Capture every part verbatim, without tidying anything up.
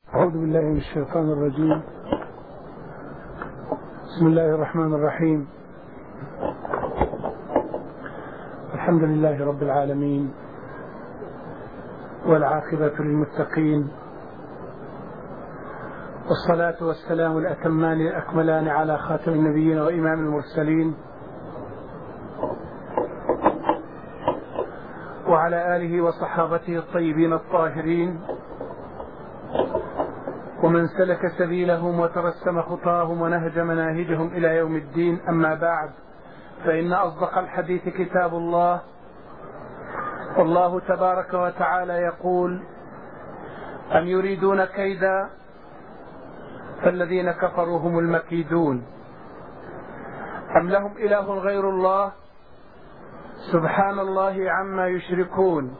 أعوذ بالله من الشيطان الرجيم. بسم الله الرحمن الرحيم. الحمد لله رب العالمين، والعاقبة للمتقين، والصلاة والسلام الأتمان الأكملان على خاتم النبيين وإمام المرسلين وعلى آله وصحابته الطيبين الطاهرين، ومن سلك سبيلهم وترسم خطاهم ونهج مناهجهم إلى يوم الدين. أما بعد، فإن أصدق الحديث كتاب الله، والله تبارك وتعالى يقول: أم يريدون كيدا فالذين كفروا هم المكيدون، أم لهم إله غير الله سبحان الله عما يشركون،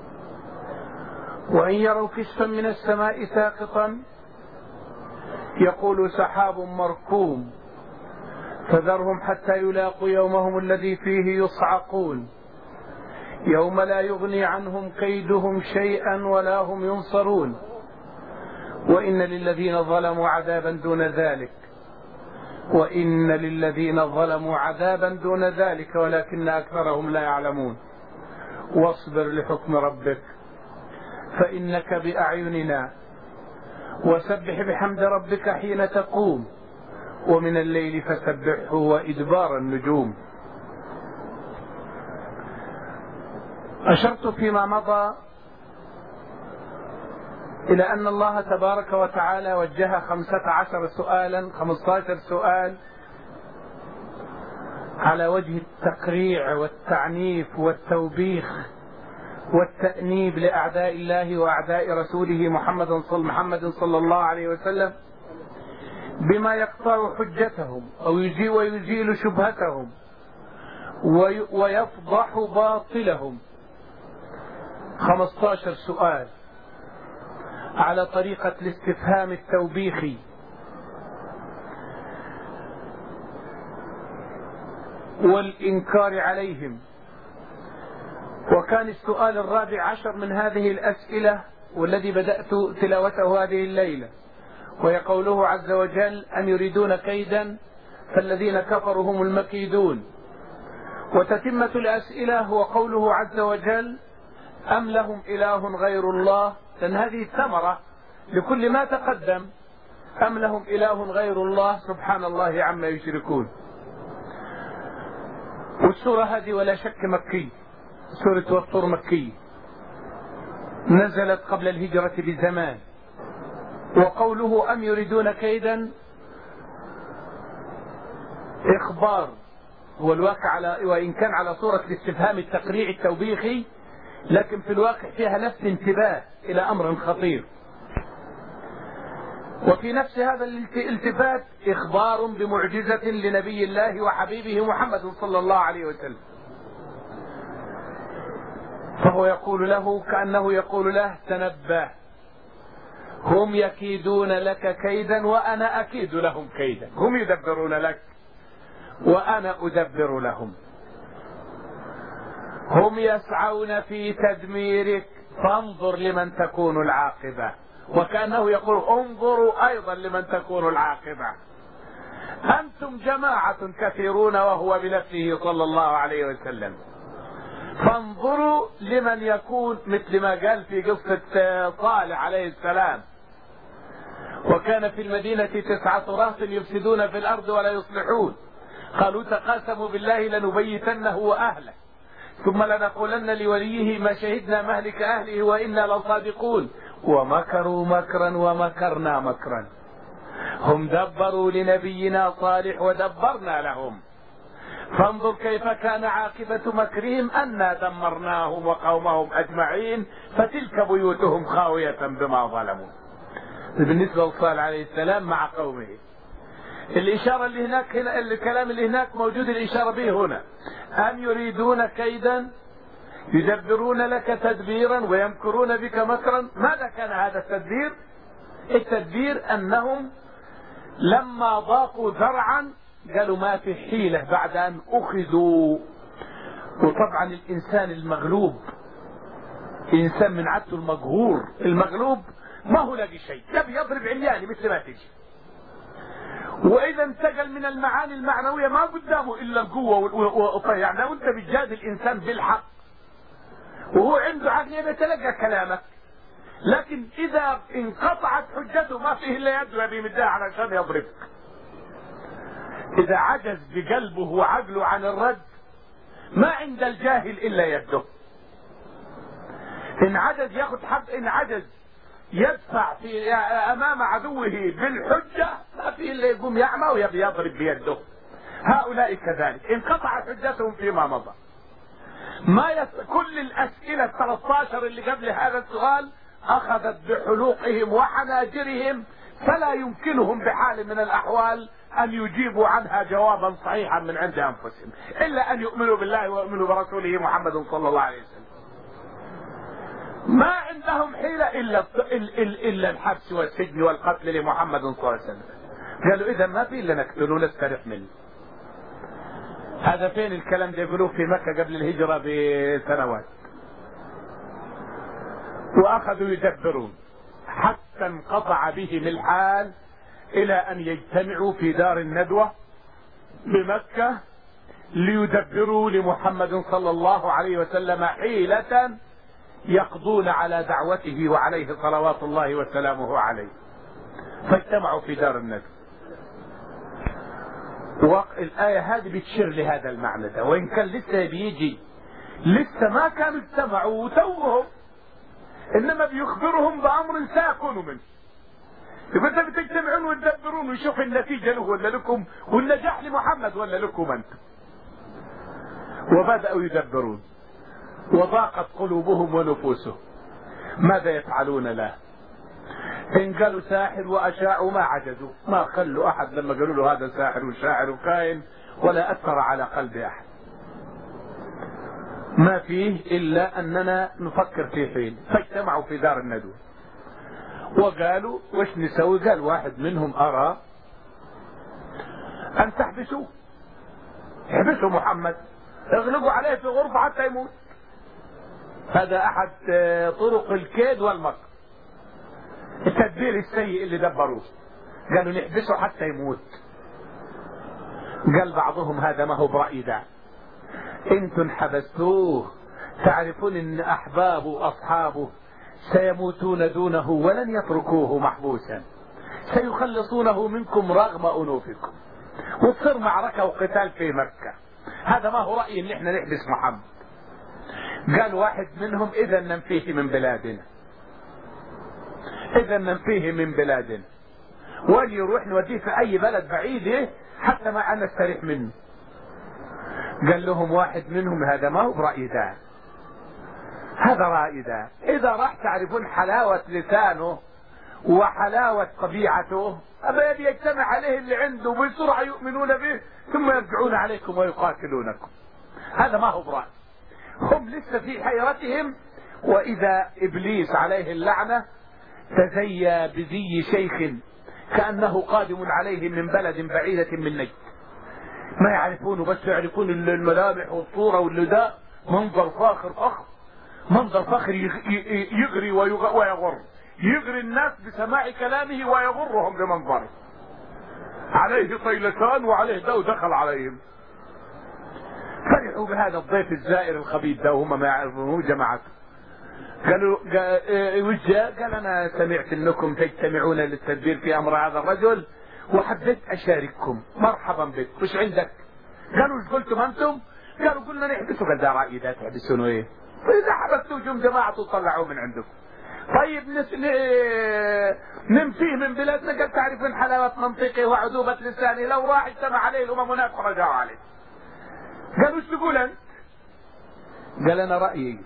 وإن يروا كسفا من السماء ساقطا يقول سحاب مركوم فذرهم حتى يلاقوا يومهم الذي فيه يصعقون يوم لا يغني عنهم كيدهم شيئا ولا هم ينصرون، وإن للذين ظلموا عذابا دون ذلك وإن للذين ظلموا عذابا دون ذلك ولكن أكثرهم لا يعلمون. واصبر لحكم ربك فإنك بأعيننا، وسبح بحمد ربك حين تقوم، ومن الليل فسبحه وإدبار النجوم. أشرت فيما مضى إلى أن الله تبارك وتعالى وجه خمسة عشر سؤالا خمسة عشر سؤال على وجه التقريع والتعنيف والتوبيخ والتأنيب لأعداء الله وأعداء رسوله محمد صلى, محمد صلى الله عليه وسلم، بما يقطع حجتهم أو يزيل ويزيل شبهتهم ويفضح باطلهم. خمسة عشر سؤال على طريقة الاستفهام التوبيخي، والإنكار عليهم. وكان السؤال الرابع عشر من هذه الأسئلة والذي بدأت تلاوته هذه الليلة، وهي قوله عز وجل: أم يريدون كيدا فالذين كفروا هم المكيدون. وتتمة الأسئلة هو قوله عز وجل: أم لهم إله غير الله، لأن هذه ثمرة لكل ما تقدم. أم لهم إله غير الله سبحان الله عما يشركون. والسورة هذه ولا شك مكية، سورة والطور مكية، نزلت قبل الهجرة بزمان. وقوله أم يريدون كيدا إخبار هو الواقع على، وإن كان على صورة الاستفهام التقريع التوبيخي، لكن في الواقع فيها نفس انتباه إلى أمر خطير. وفي نفس هذا الالتفات إخبار بمعجزة لنبي الله وحبيبه محمد صلى الله عليه وسلم، فهو يقول له كأنه يقول له: تنبه، هم يكيدون لك كيدا وأنا أكيد لهم كيدا. هم يدبرون لك وأنا أدبر لهم. هم يسعون في تدميرك فانظر لمن تكون العاقبة. وكأنه يقول: انظروا أيضا لمن تكون العاقبة. أنتم جماعة كثيرون وهو بنفسه صلى الله عليه وسلم، فانظروا لمن يكون مثل ما قال في قصة صالح عليه السلام: وكان في المدينة تسعة رهط يفسدون في الأرض ولا يصلحون، قالوا تقاسموا بالله لنبيتنه وأهله ثم لنقولن لوليه ما شهدنا مهلك أهله وإنا لصادقون، ومكروا مكرا ومكرنا مكرا. هم دبروا لنبينا صالح ودبرنا لهم، فانظر كيف كان عاقبة مكرهم أنا دمرناهم وقومهم أجمعين فتلك بيوتهم خاوية بما ظلموا. بالنسبة لصالح عليه السلام مع قومه، الإشارة اللي هناك هنا، الكلام اللي هناك موجود الإشارة به هنا: أم يريدون كيدا يدبرون لك تدبيرا ويمكرون بك مكرا. ماذا كان هذا التدبير؟ التدبير أنهم لما ضاقوا ذرعا قالوا ما في حيلة بعد أن أخذوا. وطبعا الإنسان المغلوب إنسان من عادته المقهور، المغلوب ما هو لاقي شيء، يبي يضرب عمياني مثل ما تجي. واذا انتقل من المعاني المعنويه ما قدامه الا القوه والطيب. يعني لو انت بتجادل الانسان بالحق وهو عنده عقل يتلقى كلامك، لكن اذا انقطعت حجته ما فيه الا يده بيمدها علشان يضربك. اذا عجز بقلبه وعقله عن الرد ما عند الجاهل الا يده. ان عجز ياخذ حق، ان عجز يدفع في امام عدوه بالحجه ما فيه الا يقوم يعمى ويبي يضرب بيده. هؤلاء كذلك انقطعت حجتهم فيما مضى. ما يس... كل الاسئله ثلاثة عشر اللي قبل هذا السؤال اخذت بحلوقهم وحناجرهم، فلا يمكنهم بحال من الاحوال ان يجيبوا عنها جوابا صحيحا من عند انفسهم الا ان يؤمنوا بالله ويؤمنوا برسوله محمد صلى الله عليه وسلم. ما عندهم حيله الا الا الحبس والسجن والقتل لمحمد صلى الله عليه وسلم. قالوا اذا ما في الا نقتله ونستريح منه. هذا فين الكلام ده؟ يقولوه في مكه قبل الهجره بسنوات. واخذوا يدبرون حتى انقطع بهم الحال الى ان يجتمعوا في دار الندوة بمكة ليدبروا لمحمد صلى الله عليه وسلم حيلة يقضون على دعوته وعليه صلوات الله وسلامه عليه. فاجتمعوا في دار الندوة. والآية هذه بتشير لهذا المعنى ده، وإن كان لسه بيجي لسه ما كانوا اجتمعوا وتوهم، إنما بيخبرهم بأمر سيكون منه. يبقى انت بتجتمعون وتدبرون ويشوف النتيجة له ولا لكم، والنجاح لمحمد ولا لكم انتم. وبدأوا يدبرون وضاقت قلوبهم ونفوسهم ماذا يفعلون له. إن قالوا ساحر وأشاعوا ما عجزوا، ما خلوا أحد لما قالوا له هذا ساحر وشاعر وكائن ولا أثر على قلب أحد. ما فيه إلا أننا نفكر في حين. فاجتمعوا في دار الندوة وقالوا وش نسوي؟ قال واحد منهم أرى أن تحبسوه، احبسوا محمد، اغلقوا عليه في غرفة حتى يموت. هذا أحد طرق الكيد والمكر، التدبير السيء اللي دبروه. قالوا نحبسه حتى يموت. قال بعضهم هذا ما هو برأي ده، انتم حبستوه تعرفون ان احبابه واصحابه سيموتون دونه ولن يتركوه محبوسا، سيخلصونه منكم رغم انوفكم وتصير معركة وقتال في مكة. هذا ما هو رأيي ان احنا نحبس محمد. قال واحد منهم اذا ننفيه من بلادنا، اذا ننفيه من بلادنا وان يروح نوديه في اي بلد بعيد حتى ما نستريح منه. قال لهم واحد منهم هذا ما هو برأي ده، هذا رأي ده. اذا راح تعرفون حلاوة لسانه وحلاوة طبيعته أبا يبي يجتمع عليه اللي عنده بسرعة يؤمنون به ثم يرجعون عليكم ويقاتلونكم. هذا ما هو برأي. هم لسه في حيرتهم. وإذا إبليس عليه اللعنة تزيى بزي شيخ كأنه قادم عليهم من بلد بعيدة من نجد، ما يعرفونه بس يعرفون الملامح والصورة والنداء، منظر فاخر فخر، منظر فاخر يغري ويغر، يغري الناس بسماع كلامه ويغرهم بمنظره. عليه طيلتان وعليه ده ودخل عليهم. فرحوا بهذا الضيف الزائر الخبيث ده وهم ما يعرفونه جماعته. قالوا وش جاء؟ قال انا سمعت انكم تجتمعون للتدبير في امر هذا الرجل وحبيت اشارككم. مرحبا بك، وش عندك؟ قالوا ايش قلتم انتم؟ قالوا قلنا نحبسه. قال ده رأيي ده، تحبسونه ايه؟ فاذا حبستوا جم جماعه وطلعوه من عندكم. طيب نس... ننفيه من بلادنا. قال تعرفون حلاوة منطقه وعذوبة لسانه، لو راح اجتمع عليه الامم هناك ورجعوا عليه. قالوا ايش تقول انت؟ قال انا رأيي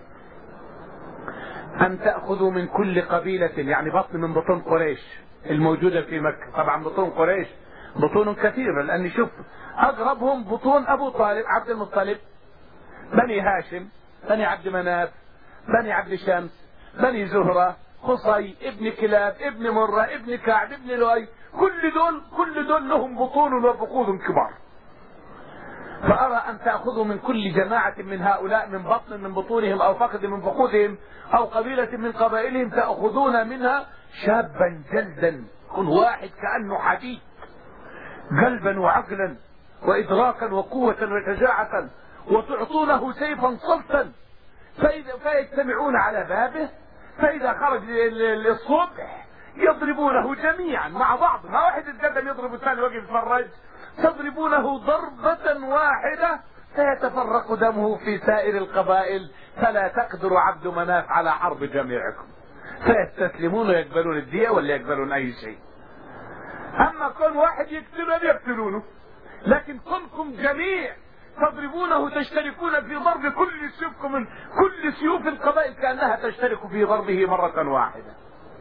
ان تأخذوا من كل قبيلة، يعني بطن من بطون قريش الموجودة في مكة. طبعا بطون قريش بطون كثيرة، لان شوف اقربهم بطون ابو طالب عبد المطلب، بني هاشم، بني عبد مناف، بني عبد شمس، بني زهرة، قصي، ابن كلاب، ابن مرة، ابن كعب، ابن لؤي. كل دول كل دول لهم بطون وفقود كبار. فأرى أن تأخذوا من كل جماعة من هؤلاء من بطن من بطونهم أو فخذ من فخوذهم أو قبيلة من قبائلهم تأخذون منها شابا جلدا، كن واحد كأنه حديد قلبا وعقلا وإدراكا وقوة وشجاعة، وتعطونه سيفا صلتا فإذا فيجتمعون على بابه، فإذا خرج للصبح يضربونه جميعا مع بعض، ما واحد يتقدم يضرب الثاني وقف يتفرج، تضربونه ضربة واحدة فيتفرق دمه في سائر القبائل، فلا تقدر عبد مناف على حرب جميعكم، فيستسلمون ويقبلون الدية ولا يقبلون أي شيء. أما كون واحد يقتلون يقتلونه، لكن كونكم جميع تضربونه تشتركون في ضرب كل سيفكم من كل سيوف القبائل كأنها تشترك في ضربه مرة واحدة.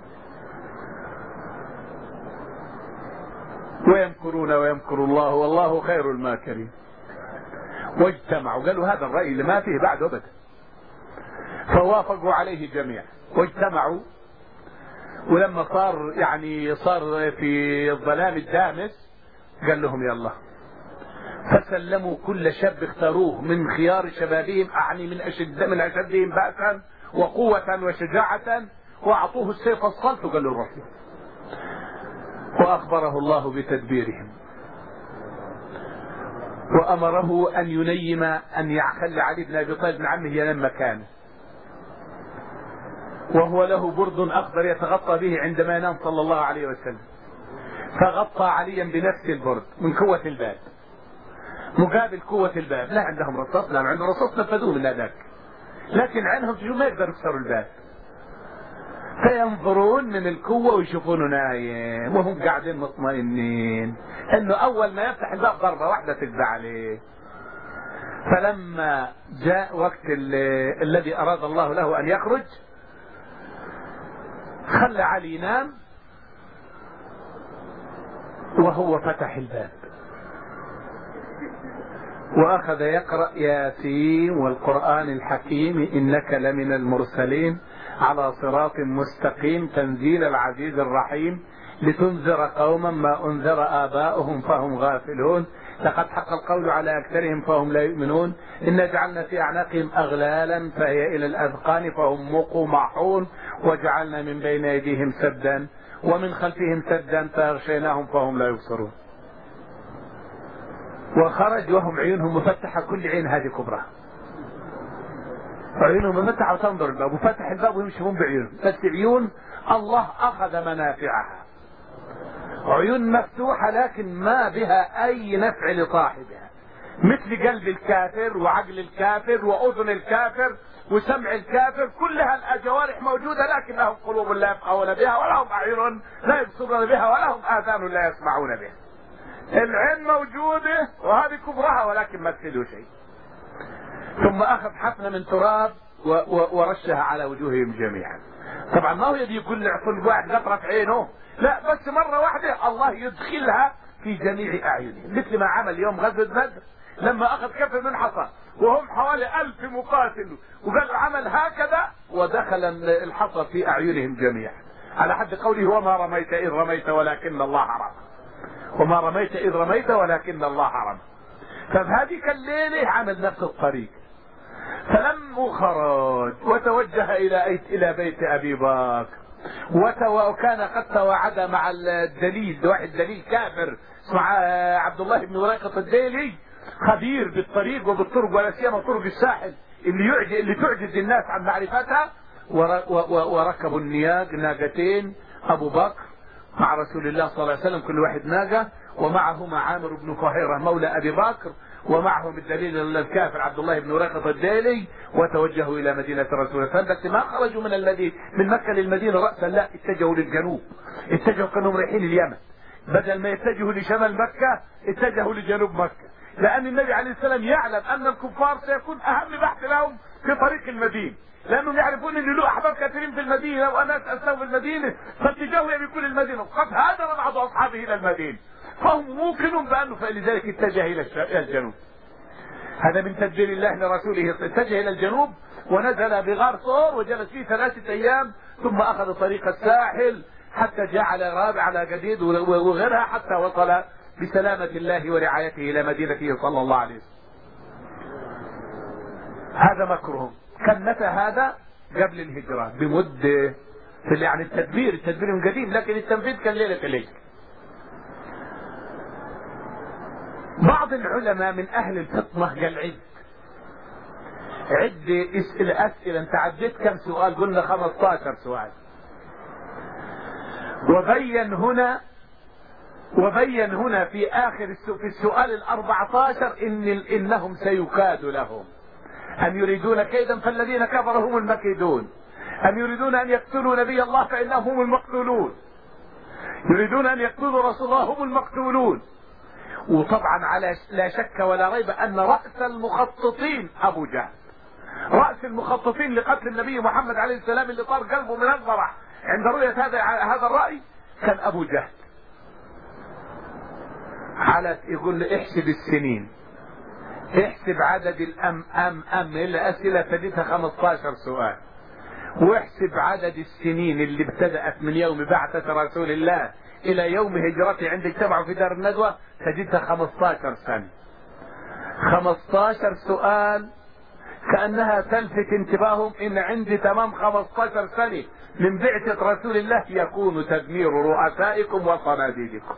ويمكرون ويمكر الله والله خير الماكرين. واجتمعوا، قالوا هذا الرأي اللي ما فيه بعد أبدا، فوافقوا عليه جميعا واجتمعوا. ولما صار يعني صار في الظلام الدامس قال لهم يلا، فسلموا كل شاب اختاروه من خيار شبابهم، أعني من أشد من أشدهم بأسا وقوة وشجاعة، وأعطوه السيف الصلت وقال له روح، وأخبره الله بتدبيرهم، وأمره أن ينيم أن يخلي علي بن أبي طالب بن عمه ينام مكانه، وهو له برد أخضر يتغطى به عندما ينام صلى الله عليه وسلم، فغطى عليا بنفس البرد من قوة الباب مقابل قوة الباب. لا عندهم رصاص، لا عندهم رصاص نفذوه من هذاك، لكن عنهم شو ما يقدروا يكسروا الباب، فينظرون من القوة ويشوفونه نايم وهم قاعدين مطمئنين انه اول ما يفتح الباب ضربة واحدة تقضى عليه. فلما جاء وقت الذي اراد الله له ان يخرج خلى علي ينام وهو فتح الباب واخذ يقرأ ياسين والقرآن الحكيم انك لمن المرسلين على صراط مستقيم تنزيل العزيز الرحيم لتنذر قوما ما انذر آباؤهم فهم غافلون لقد حق القول على اكثرهم فهم لا يؤمنون إنا جعلنا في اعناقهم اغلالا فهي الى الاذقان فهم مقمحون وجعلنا من بين ايديهم سدا ومن خلفهم سدا فاغشيناهم فهم لا يبصرون. وخرج وهم عيونهم مفتحة، كل عين هذه كبرى، عيونهم مفتحة وتنظر الباب، وفتح الباب ويمشون بعيونهم، بس عيون الله أخذ منافعها، عيون مفتوحة لكن ما بها أي نفع لصاحبها، مثل قلب الكافر وعقل الكافر وأذن الكافر وسمع الكافر، كلها الجوارح موجودة لكن لهم قلوب لا يفقهون بها ولهم أعين لا يبصرون بها ولهم آذان لا يسمعون بها. العين موجودة وهذه كبرها ولكن ما تفيدوا شيء. ثم أخذ حفنة من تراب ورشها على وجوههم جميعا. طبعا ما هو يدي يقول لعطل واحد قطرة في عينه، لا، بس مرة واحدة الله يدخلها في جميع أعينهم، مثل ما عمل يوم غزوة بدر لما أخذ كف من حصى وهم حوالي ألف مقاتل وقال عمل هكذا ودخل الحصى في أعينهم جميعا، على حد قوله وما رميت إذ رميت ولكن الله رمى، وما رميت إذ رميت ولكن الله رمى. فبهذه الليلة عمل نفس الطريق. فلما خرج وتوجه إلى إلى بيت أبي بكر وكان قد تواعد مع الدليل، واحد دليل كافر مع عبد الله بن وريقة الديلي خبير بالطريق وبالطرق ولا سيما طرق الساحل اللي يعجز اللي تعجز الناس عن معرفتها، وركبوا النياق ناقتين أبو بكر مع رسول الله صلى الله عليه وسلم كل واحد ناقة، ومعهما عامر بن فهيرة مولى أبي بكر، ومعهم الدليل الكافر عبد الله بن وريقة الديلي، وتوجهوا إلى مدينة رسول الله صلى الله عليه وسلم. بس ما خرجوا من الذي من مكة للمدينة رأسا، لا، اتجهوا للجنوب، اتجهوا كانهم رايحين اليمن، بدل ما يتجهوا لشمال مكة اتجهوا لجنوب مكة، لأن النبي عليه السلام يعلم أن الكفار سيكون أهم بحث لهم في طريق المدينة، لأنهم يعرفون أن له أحباب كثيرين في المدينة وأناس أسلموا في المدينة، فاتجاهوا بكل المدينة، وقد هاجر بعض أصحابه إلى المدينة، فهم موقنون بأنه فلذلك اتجه إلى الجنوب. هذا من تدبير الله لرسوله، اتجه إلى الجنوب ونزل بغار صور وجلس فيه ثلاثة أيام، ثم أخذ طريق الساحل حتى جاء على رابع على جديد وغيرها، حتى وصل بسلامة الله ورعايته إلى مدينته صلى الله عليه وسلم. هذا مكرهم. كان متى هذا؟ قبل الهجرة بمدة، يعني التدبير التدبير من قديم، لكن التنفيذ كان ليلة الهجرة. بعض العلماء من أهل الفطنة قال عد عد اسئلة أسئلة. أنت عديت كم سؤال؟ قلنا خمسة عشر سؤال. وبين هنا وبين هنا في آخر في السؤال الأربعة عشر إن إنهم سيكاد لهم، أم يريدون كيدا فالذين كفروا هم المكيدون، أم يريدون أن يقتلوا نبي الله فإنهم هم المقتولون، يريدون أن يقتلوا رسول الله هم المقتولون. وطبعا على لا شك ولا ريب أن رأس المخططين أبو جهل، رأس المخططين لقتل النبي محمد عليه السلام اللي طار قلبه من الفرح عند رؤية هذا هذا الرأي كان أبو جهل. على يقول له احسب السنين، احسب عدد الأم أم أم الأسئلة تجدها خمسة عشر سؤال، واحسب عدد السنين اللي ابتدأت من يوم بعثة رسول الله إلى يوم هجرته عند اجتمعوا في دار الندوة تجدها خمسة عشر سنة. خمسة عشر سؤال كأنها تلفت انتباههم إن عندي تمام خمسة عشر سنة من بعثة رسول الله يكون تدمير رؤسائكم وصناديدكم.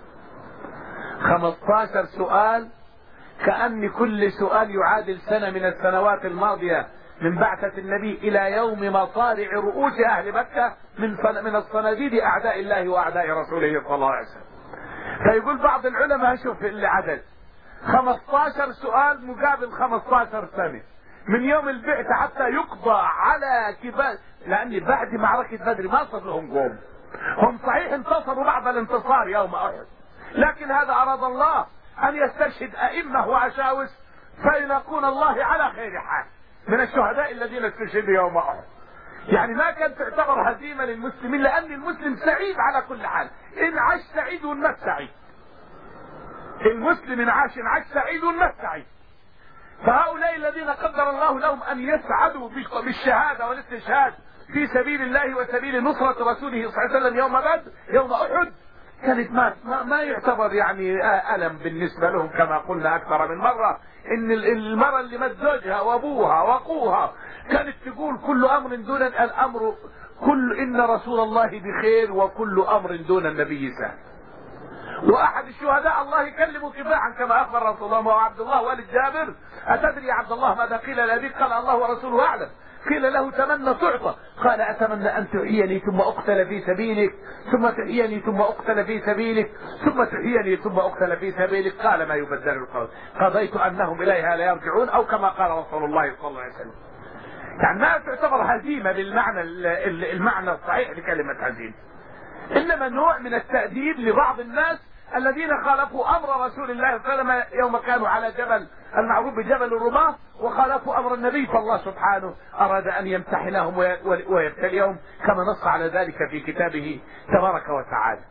خمسة عشر سؤال كأن كل سؤال يعادل سنة من السنوات الماضية من بعثة النبي إلى يوم مصارع رؤوس أهل مكة من من الصناديد أعداء الله وأعداء رسوله صلى الله عليه وسلم. فيقول بعض العلماء شوف العدد خمسة عشر سؤال مقابل خمسة عشر سنة من يوم البعثة حتى يقضى على كبار، لأن بعد معركة بدر ما صار لهم قوم. هم صحيح انتصروا بعد الانتصار يوم أحد، لكن هذا أراد الله أن يستشهد أئمة وعشاوس فيلاقون الله على خير حال من الشهداء الذين استشهدوا يوم أحد. يعني ما كانت تعتبر هزيمة للمسلمين، لأن المسلم سعيد على كل حال، إن عاش سعيد والمات سعيد. المسلم إن عاش إن عاش سعيد والمات سعيد. فهؤلاء الذين قدر الله لهم أن يسعدوا بالشهادة والاستشهاد في سبيل الله وسبيل نصرة رسوله صلى الله عليه وسلم يوم بدر يوم أحد كانت ما, ما يعتبر يعني ألم بالنسبة لهم، كما قلنا أكثر من مرة إن المرأة اللي مات زوجها وأبوها وأخوها كانت تقول كل أمر دون الأمر كل إن رسول الله بخير وكل أمر دون النبي سهل. وأحد الشهداء الله يكلمه كفاحا كما أخبر رسول الله وعبد الله والد جابر أتدري يا عبد الله ماذا قيل لأبيك؟ قال الله ورسوله أعلم. قيل له تمنى تعطى، قال أتمنى أن تحييني ثم أقتل في سبيلك ثم تحييني ثم أقتل في سبيلك ثم تحييني ثم أقتل في سبيلك. قال ما يبدل القول، قضيت أنهم إليها لا يرجعون، أو كما قال رسول الله صلى الله عليه وسلم. يعني ما تعتبر هزيمة بالمعنى المعنى الصحيح لكلمة هزيمة، إنما نوع من التأديب لبعض الناس الذين خالفوا أمر رسول الله صلى الله عليه وسلم يوم كانوا على جبل المعروف بجبل الرماة وخالفوا أمر النبي، فالله سبحانه أراد أن يمتحنهم ويبتليهم كما نص على ذلك في كتابه تبارك وتعالى.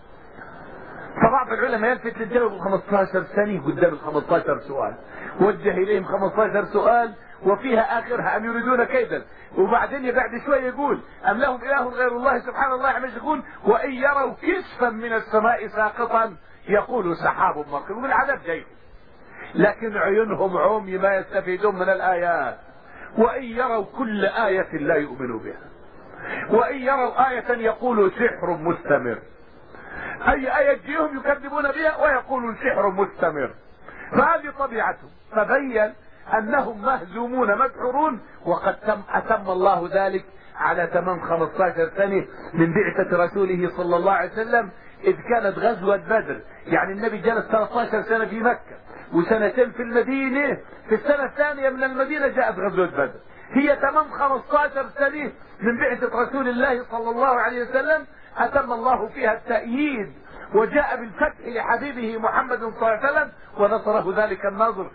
فبعض العلماء يلفت للجواب خمسة عشر سنة قدام ال خمسة عشر سؤال، وجه إليهم خمسة عشر سؤال وفيها آخرها أم يريدون كيدا، وبعدين بعد شوية يقول أم لهم إله غير الله سبحان الله عما يشركون، وإن يروا كسفا من السماء ساقطا يقول سحاب مركب. والعذاب جاي لكن عيونهم عمي ما يستفيدون من الآيات، وإن يروا كل آية لا يؤمنوا بها، وإن يروا آية يقولوا سحر مستمر. أي آية تجيهم يكذبون بها ويقولوا سحر مستمر. فهذه طبيعتهم. فبين أنهم مهزومون مدحورون، وقد تم أتم الله ذلك على تمام خمسة عشر سنة من بعثة رسوله صلى الله عليه وسلم، إذ كانت غزوة بدر. يعني النبي جلس ثلاثة عشر سنة في مكة وسنتين في المدينة، في السنة الثانية من المدينة جاءت غزوة بدر. هي تمام خمسة عشر سنة من بعثة رسول الله صلى الله عليه وسلم أتم الله فيها التأييد، وجاء بالفتح لحبيبه محمد صلى الله عليه وسلم، ونصره ذلك النصر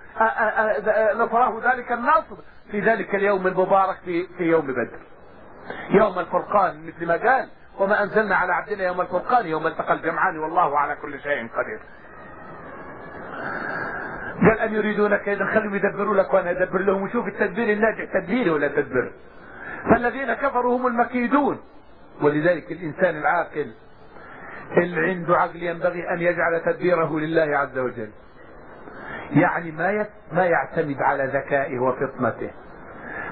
نصره ذلك النصر في ذلك اليوم المبارك في, في يوم بدر يوم الفرقان، مثل ما قال وما أنزلنا على عبدنا يوم الفرقان يوم التقى الجمعان والله على كل شيء قدير. قال أن يريدون كيدا خلوا يدبروا لك وأنا أدبر لهم، وشوف التدبير الناجح تدبيري ولا تدبير. فالذين كفروا هم المكيدون. ولذلك الإنسان العاقل اللي عنده عقل ينبغي أن يجعل تدبيره لله عز وجل، يعني ما ما يعتمد على ذكائه وفطنته،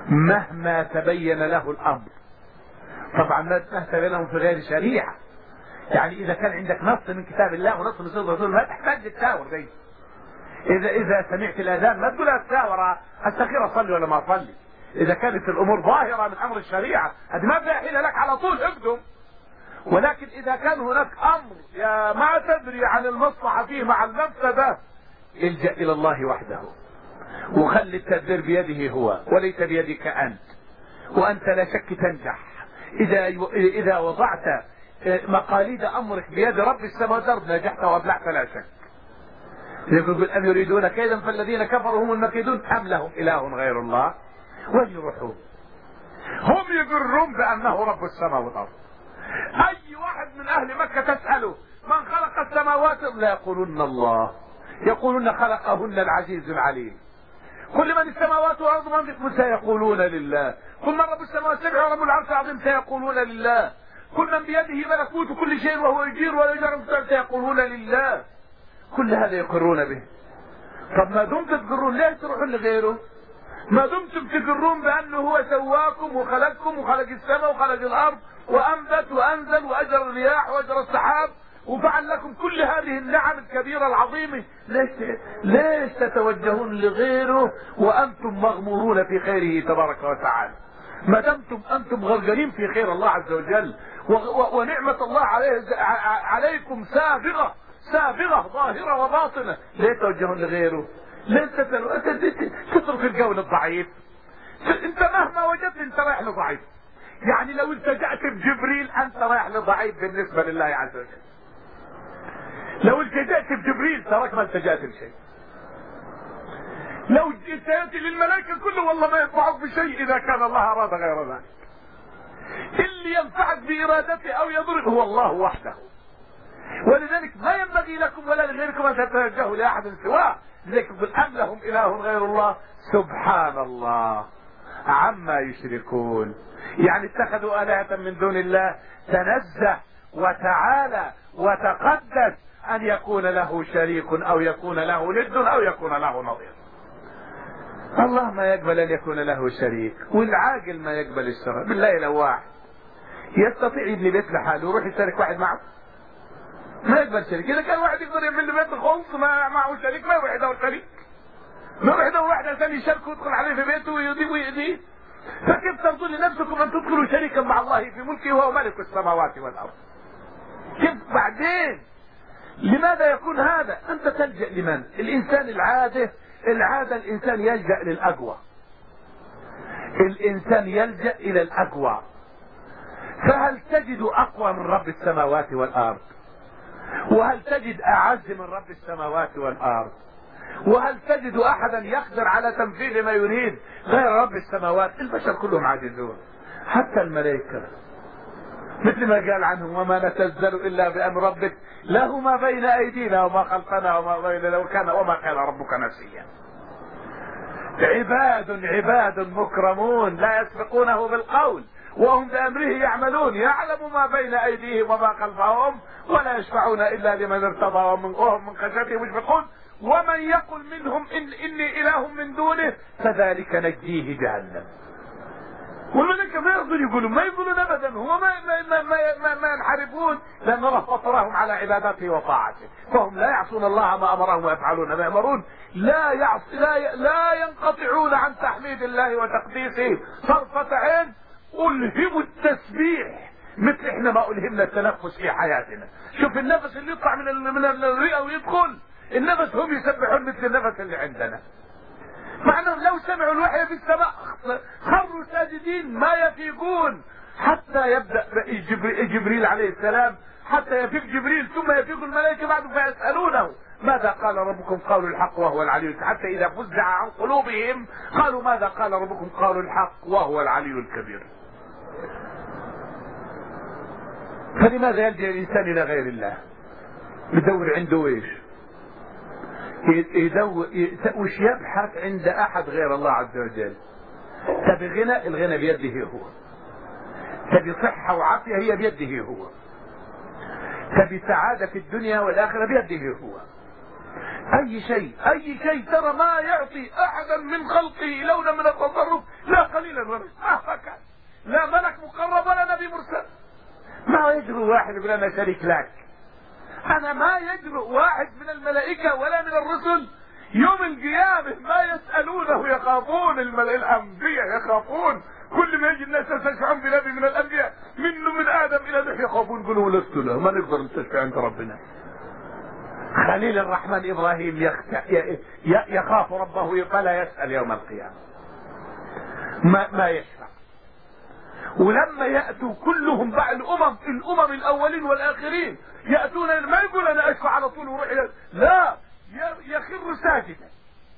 مهما تبين له الامر. طبعا ما تبين لهم في غير شريعه. يعني اذا كان عندك نص من كتاب الله ونص من سنه الرسول ما تحتاج تتاور دي. اذا اذا سمعت الاذان ما تقول اتاور استخير اصلي ولا ما اصلي. اذا كانت الامور ظاهره من امر الشريعه هذه ما فيها حيله لك على طول اقدم. ولكن اذا كان هناك امر يا ما تدري عن المصلحه فيه مع المفسده الجا الى الله وحده وخلي التدبير بيده هو وليس بيدك انت. وانت لا شك تنجح اذا اذا وضعت مقاليد امرك بيد رب السماوات والارض نجحت وابلعت لا شك. يقول ام يريدون كيدا فالذين كفروا هم المكيدون ام لهم اله غير الله. وين يروحون؟ هم يقرون بانه رب السماوات والارض. اي واحد من اهل مكه تساله من خلق السماوات لا يقولون الله، يقولون خلقهن العزيز العليم. كل من السماوات والارض من سيقولون لله. كل من رب السماوات السبع ورب العرش العظيم سيقولون لله. كل من بيده ملكوت كل شيء وهو يجير ولا يجار سيقولون لله. كل هذا يقرون به. طب ما دمتم تقرون ليه تروحون لغيره؟ ما دمتم تقرون بانه هو سواكم وخلقكم وخلق السماء وخلق الارض وانبت وانزل واجر الرياح واجر السحاب وفعل لكم كل هذه النعم الكبيره العظيمه، ليش ليش تتوجهون لغيره وانتم مغمورون في خيره تبارك وتعالى؟ ما دمتم انتم غرقانين في خير الله عز وجل ونعمه الله عليه عليكم سابغه سابغه ظاهره وباطنه، ليه توجهون لغيره؟ ليه تترك القول الضعيف؟ انت مهما وجدت انت رايح لضعيف. يعني لو التجأت بجبريل انت رايح لضعيف بالنسبه لله عز وجل. لو التجأت بجبريل تراك ما التجأت لشيء. لو التجأت للملائكه كله والله ما ينفعك بشيء اذا كان الله اراد غير ذلك. اللي ينفعك بارادته او يضرك هو الله وحده. ولذلك ما ينبغي لكم ولا لغيركم ان تتوجهوا لاحد سواه. لذلك يقول ام لهم اله غير الله سبحان الله عما يشركون. يعني اتخذوا آلهة من دون الله. تنزه وتعالى وتقدس ان يكون له شريك او يكون له ند او يكون له نظير. الله ما يقبل ان يكون له شريك، والعاقل ما يقبل الشرك. بالله لو واحد يستطيع يبني بيت لحاله ويروح يشارك واحد معه ما يقبل شريك. اذا كان واحد يقدر يعمل بيت خلص ما معه شريك ما يروح يدور شريك، ما يروح يدور واحد عشان يشاركه ويدخل عليه في بيته ويؤذيه ويؤذيه. فكيف ترضون لنفسكم ان تدخلوا شريكا مع الله في ملكه وهو ملك السماوات والارض؟ كيف بعدين؟ لماذا يكون هذا؟ انت تلجأ لمن؟ الانسان العاده العاده الانسان يلجأ للاقوى. الانسان يلجأ الى الاقوى. فهل تجد اقوى من رب السماوات والارض؟ وهل تجد اعز من رب السماوات والارض؟ وهل تجد احدا يقدر على تنفيذ ما يريد غير رب السماوات؟ البشر كلهم عاجزون حتى الملائكه. مثل ما قال عنهم وما نتنزل الا بامر ربك له ما بين ايدينا وما خلفنا وما بين وكان وما كان ربك نسيا. عباد عباد مكرمون لا يسبقونه بالقول وهم بامره يعملون. يعلم ما بين ايديهم وما خلفهم ولا يشفعون الا لمن ارتضى وهم من خشيته مشفقون. ومن يقل منهم إن اني اله من دونه فذلك نجيه جهنم. والملائكه ما يرضون يقولوا ما يقولون ابدا. هم ما ما ما ما, ما, ما ينحرفون لان الله فطرهم على عبادته وطاعته. فهم لا يعصون الله ما امرهم ويفعلون ما يامرون. لا يعص لا لا ينقطعون عن تحميد الله وتقديسه طرفة عين. الهموا التسبيح مثل احنا ما الهمنا التنفس في حياتنا. شوف النفس اللي يطلع من من الرئه ويدخل النفس هم يسبحون مثل النفس اللي عندنا. مع انهم لو سمعوا الوحي في السماء خروا ساجدين ما يفيقون حتى يبدا جبريل عليه السلام حتى يفيق جبريل ثم يفيق الملائكه بعد فيسالونه ماذا قال ربكم؟ قالوا الحق وهو العلي. حتى اذا فزع عن قلوبهم قالوا ماذا قال ربكم؟ قالوا الحق وهو العلي الكبير. فلماذا يلجأ الانسان الى غير الله؟ يدور عنده ايش؟ يدور وش يبحث عند احد غير الله عز وجل. تبي غنى؟ الغنى بيده هو. تبي صحة وعافية هي بيده هو. تبي سعادة في الدنيا والآخرة بيده هو. اي شيء اي شيء ترى ما يعطي احدا من خلقه لونا من التصرف لا قليلا ولا كان، لا ملك مقرب ولا نبي مرسل. ما يجرؤ واحد يقول انا شريك لك. انا ما يجرؤ واحد من الملائكة ولا من الرسل يوم القيامة ما يسألونه، يخافون الانبياء، يخافون كل ما يجي الناس يستشفعون بنبي من الانبياء منه من ادم الى نوح يخافون، يقولوا لست له، ما نقدر نستشفع عند ربنا. خليل الرحمن ابراهيم يخت... يخاف ربه فلا يسأل يوم القيامة، ما, ما يشفع. ولما يأتوا كلهم بعد الامم الامم الاولين والاخرين يأتون ما يقول انا اشفع على طول وروح، لا، يخر ساجدا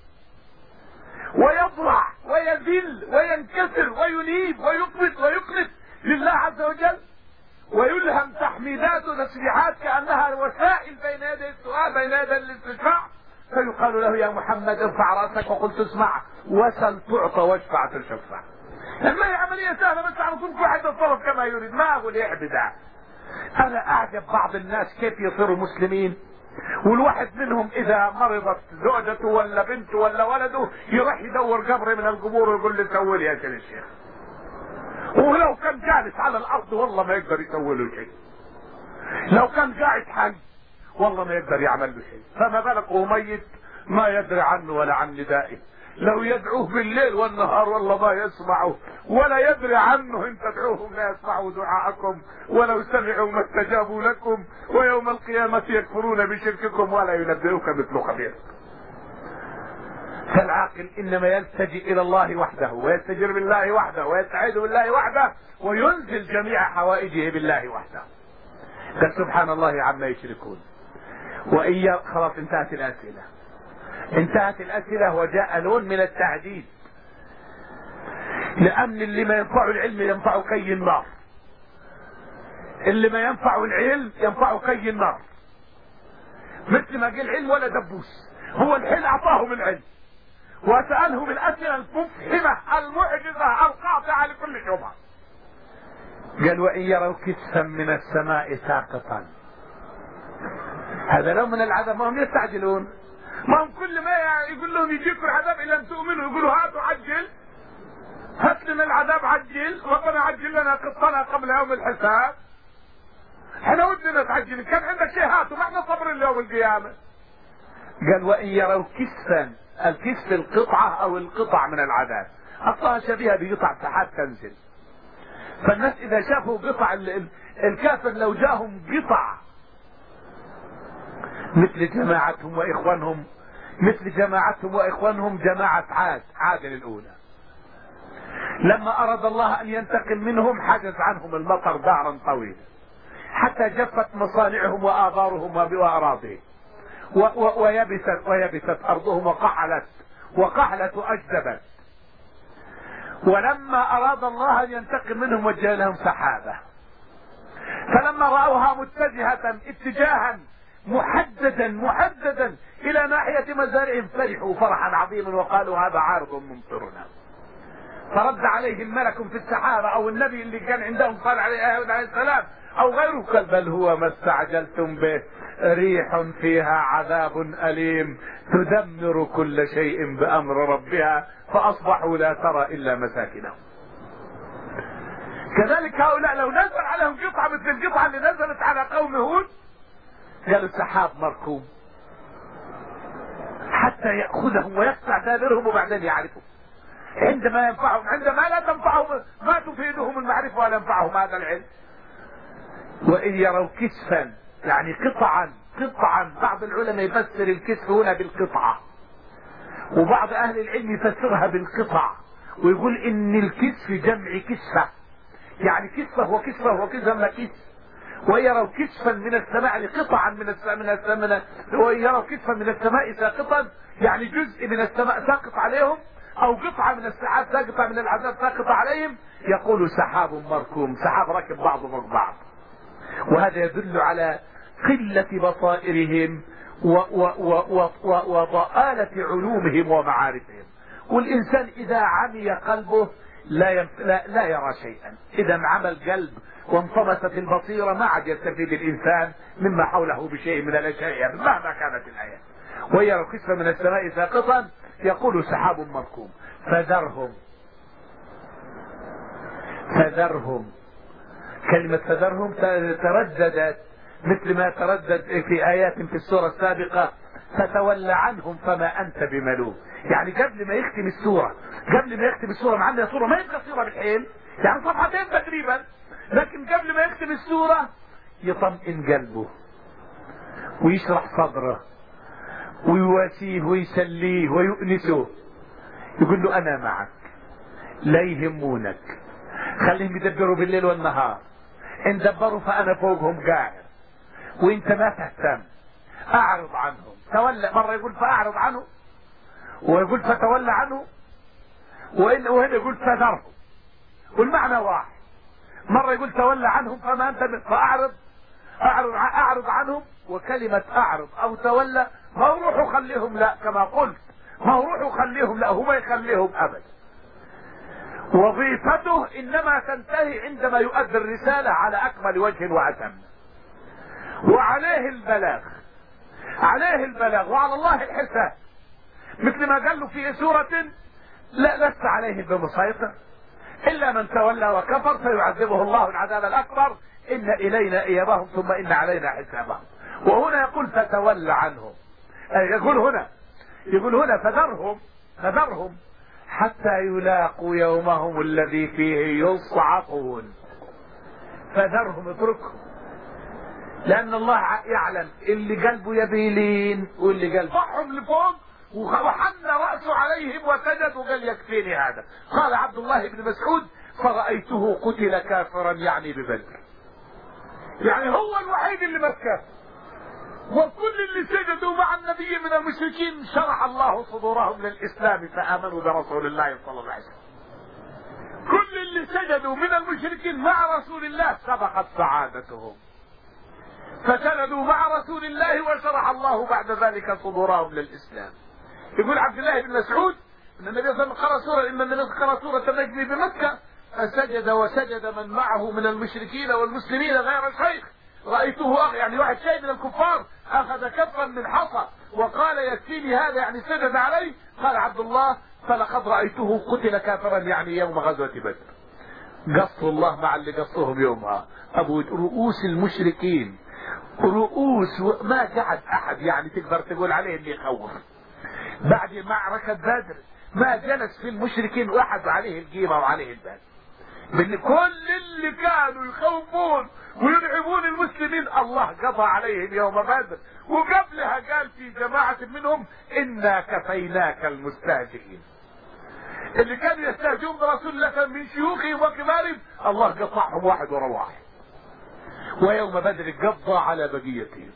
ويضرع ويذل وينكسر وينيب ويقبض ويقنط لله عز وجل، ويلهم تحميدات وتسبيحات كأنها وسائل بين يدي السؤال بين يدي الاستشفاع. فيقال له يا محمد ارفع رأسك وقل تسمع، وسل تعطى واشفع تشفع. ما هي عملية سهلة، بس على طول كل واحد يتصرف كما يريد، ما اقول يعبد. انا اعجب بعض الناس كيف يصيروا مسلمين والواحد منهم اذا مرضت زوجته ولا بنته ولا ولده يروح يدور قبر من القبور ويقول لي سوي لي يا شيخ، ولو كان جالس على الارض والله ما يقدر يسوي له شيء، لو كان قاعد حي والله ما يقدر يعمل له شيء، فما بالك وهو ميت ما يدري عنه ولا عن ندائه، لو يدعوه بالليل والنهار والله ما يسمعه ولا يدري عنه، ان تدعوهم لا يسمعوا دعاءكم ولو سمعوا ما استجابوا لكم ويوم القيامة يكفرون بشرككم ولا ينبئوك مثل خبير. فالعاقل انما يلتجئ الى الله وحده ويستجير بالله وحده ويستعيذ بالله وحده وينزل جميع حوائجه بالله وحده. قال سبحان الله عما يشركون. وإيا خلاص انتهت الأسئلة، انتهت الأسئلة وجاء لون من التعديد، لأن اللي ما ينفع العلم ينفع كي النار، اللي ما ينفع العلم ينفع كي النار، مثل ما قال علم ولا دبوس، هو الحين أعطاهم العلم وسألهم الأسئلة المفهمة المعجزة القاطعة لكل شبهة. قال وإن يروا كسفا من السماء ساقطا، هذا لو من العذاب ما هم يستعجلون، ما هم كل ما يقول لهم يجيكم العذاب إلا أن تؤمنوا يقولوا هاتوا عجل، هات لنا العذاب عجل، ربنا عجل لنا قطنا قبل يوم الحساب، احنا ودنا تعجل، كان عندك شيء هاتوا ما احنا صبر اليوم القيامة. قال وإن يروا كسفا، الكسف القطعة أو القطع من العذاب، أصلها شبيهة بقطع سحاب تنزل، فالناس إذا شافوا قطع الكافر لو جاهم قطع مثل جماعتهم وإخوانهم، مثل جماعتهم وإخوانهم جماعة عاد، عاد الأولى، لما أراد الله أن ينتقم منهم حجز عنهم المطر دهرا طويلا حتى جفت مصانعهم وآبارهم وأراضيهم ويبست ويبست أرضهم وقحلت وقحلت وأجدبت. ولما أراد الله أن ينتقم منهم وجه لهم سحابة، فلما رأوها متجهة اتجاها محددا محددا إلى ناحية مزارعهم فرحوا فرحا عظيما وقالوا هذا عارض ممطرنا، فرد عليهم ملك في السحابة أو النبي اللي كان عندهم قال عليه السلام أو غيره قال بل هو ما استعجلتم به ريح فيها عذاب أليم تدمر كل شيء بأمر ربها فأصبحوا لا ترى إلا مساكنهم. كذلك هؤلاء لو نزل عليهم قطعة مثل القطعة اللي نزلت على قوم هود قالوا السحاب مركوم حتى يأخذهم ويقطع دابرهم وبعدين يعرفوا عندما ينفعهم، عندما لا تنفعهم ما تفيدهم المعرفة ولا ينفعهم هذا العلم. وإن يروا كسفا يعني قطعا قطعا، بعض العلماء يفسر الكسف هنا بالقطعة وبعض أهل العلم يفسرها بالقطع ويقول إن الكسف جمع كسفة، يعني كسفة وكسفة وكسفة ما كسف. ويروا كسفا من السماء يعني قطعا من السماء من السماء ويروا كسفا من السماء ساقطا يعني جزء من السماء ساقط عليهم او قطعة من السحاب ساقطة من العذاب ساقطة عليهم، يقول سحاب مركوم، سحاب ركب بعضه فوق بعض. وهذا يدل على قلة بصائرهم وضآلة علومهم ومعارفهم. والإنسان إذا عمي قلبه لا, ينف... لا لا يرى شيئا، إذا انعمى القلب وانطمست البصيرة ما عاد يستفيد الإنسان مما حوله بشيء من الأشياء مهما كانت الآيات. ويرى الخسف من السماء ساقطا يقول سحاب مركوم. فذرهم فذرهم كلمة فذرهم ترددت مثل ما تردد في آيات في السورة السابقة فتولى عنهم فما أنت بملوم. يعني قبل ما يختم السورة قبل ما يختم السورة مع أنها سورة ما يبقى قصيرة بالحيل، يعني صفحتين تقريبا، لكن قبل ما يختم السورة يطمئن قلبه ويشرح صدره ويواسيه ويسليه ويؤنسه، يقول له أنا معك لا يهمونك، خليهم يدبروا بالليل والنهار، إن دبروا فأنا فوقهم قاعد وإنت ما تهتم، أعرض عنهم. تولى مرة يقول فأعرض عنه، ويقول فتولى عنه، وهنا يقول فذرهم، والمعنى واحد. مرة يقول تولى عنهم فما أنت فأعرض أعرض أعرض عنهم، وكلمة أعرض أو تولى ما هو روح خليهم، لا كما قلت ما هو روح خليهم، لا هو ما يخليهم أبدا. وظيفته إنما تنتهي عندما يؤدي الرسالة على أكمل وجه وأتم، وعليه البلاغ عليه البلاغ وعلى الله الحساب، مثل ما قال له في سورة لا لست عليه بمسيطر إلا من تولى وكفر فيعذبه الله العذاب الأكبر إن إلينا إيابهم ثم إن علينا حسابهم. وهنا يقول فتولى عنهم، يقول هنا يقول هنا فذرهم فذرهم حتى يلاقوا يومهم الذي فيه يصعقون. فذرهم اتركهم، لأن الله يعلم اللي قلبه يبيلين واللي قلبه ضحهم لفوق وحن رأسه عليهم وسجد وقال يكفيني هذا. قال عبد الله بن مسعود فرأيته قتل كافرا يعني ببدر، يعني هو الوحيد اللي مسكه، وكل اللي سجدوا مع النبي من المشركين شرح الله صدورهم للإسلام فآمنوا برسول الله صلى الله عليه وسلم. كل اللي سجدوا من المشركين مع رسول الله سبقت سعادتهم فسجدوا مع رسول الله وشرح الله بعد ذلك صدورهم للإسلام. يقول عبد الله بن مسعود ان النبي صلى الله عليه وسلم قرأ سورة ان النبي قرأ سورة النجم بمكة فسجد وسجد من معه من المشركين والمسلمين غير شيخ. رأيته يعني واحد شيء من الكفار أخذ كفا من حصى وقال يكفيني هذا يعني سجد عليه. قال عبد الله فلقد رأيته قتل كافرا يعني يوم غزوة بدر. قصوا الله مع اللي قصوهم يومها أبو رؤوس المشركين، رؤوس ما قعد أحد يعني تقدر تقول عليه اللي يخوف بعد معركة بدر، ما جلس في المشركين واحد عليه القيمة وعليه البال، من كل اللي كانوا يخوفون ويرعبون المسلمين الله قضى عليهم يوم بدر. وقبلها قال في جماعة منهم إنا كفيناك المستهزئين، اللي كانوا يستهزئون برسول الله من شيوخهم وكبارهم الله قطعهم واحد ورا واحد. ويوم بدر قضى على بقيتهم،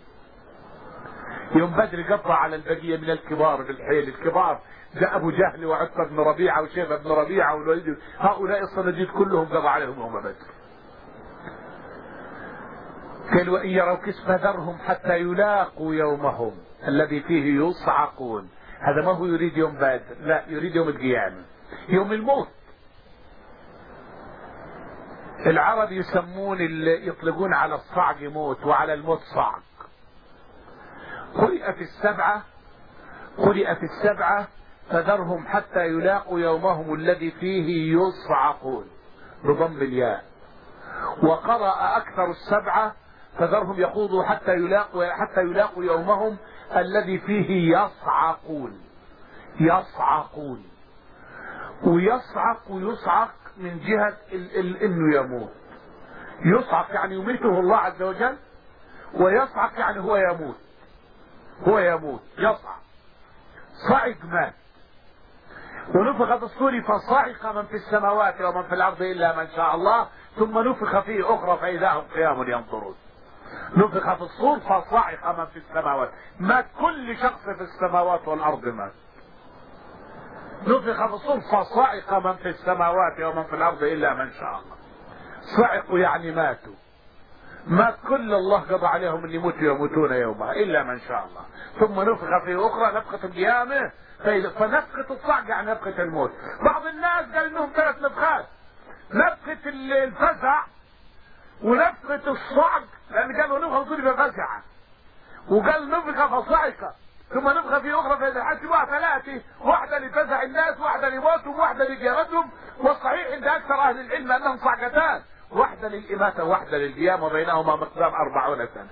يوم بدر قضى على البقية من الكبار بالحيل الكبار، جاء أبو جهل وعتبة بن ربيعة وشيبة بن ربيعة والوليد، هؤلاء الصناديد كلهم قضى عليهم يوم بدر. قال وإن يروا كسف ذرهم حتى يلاقوا يومهم الذي فيه يصعقون. هذا ما هو يريد يوم بدر، لا يريد يوم القيامة، يوم الموت. العرب يسمون اللي يطلقون على الصعق موت وعلى الموت صعق. قرئ في السبعة قرئ في السبعة فذرهم حتى يلاقوا يومهم الذي فيه يصعقون بضم الياء. وقرأ أكثر السبعة فذرهم يخوضوا حتى يلاقوا حتى يلاقوا يومهم الذي فيه يصعقون يصعقون. ويصعق ويصعق من جهة ال ال انه يموت. يصعق يعني يميته الله عز وجل، ويصعق يعني هو يموت هو يموت يصعق. صعق مات. ونفخ في الصور فصعق من في السماوات ومن في الارض الا من شاء الله ثم نفخ فيه اخرى فاذا هم قيام ينظرون. نفخ في الصور فصعق من في السماوات، مات كل شخص في السماوات والارض مات. نفخ في الصور فصعق من في السماوات ومن في الارض الا من شاء الله. صعقوا يعني ماتوا، مات كل الله قضى عليهم ان يموتوا يموتون يومها الا من شاء الله. ثم نفخ فيه اخرى نفخة القيامة، فنفخة الصعق يعني نفخة الموت. بعض الناس قال انهم ثلاث نفخات، نفخة الفزع ونفخة الصعق، لان قالوا نفخة صلب فزع، وقال نفخة فصعق. ثم نفخ في اخرى فاذا حسبوها ثلاثه، واحده لفزع الناس، واحده لموتهم، واحده لجيرتهم، والصحيح عند اكثر اهل العلم انهم صعقتان، واحده للاماته وواحده للقيامه، وبينهما مقدار أربعون سنه.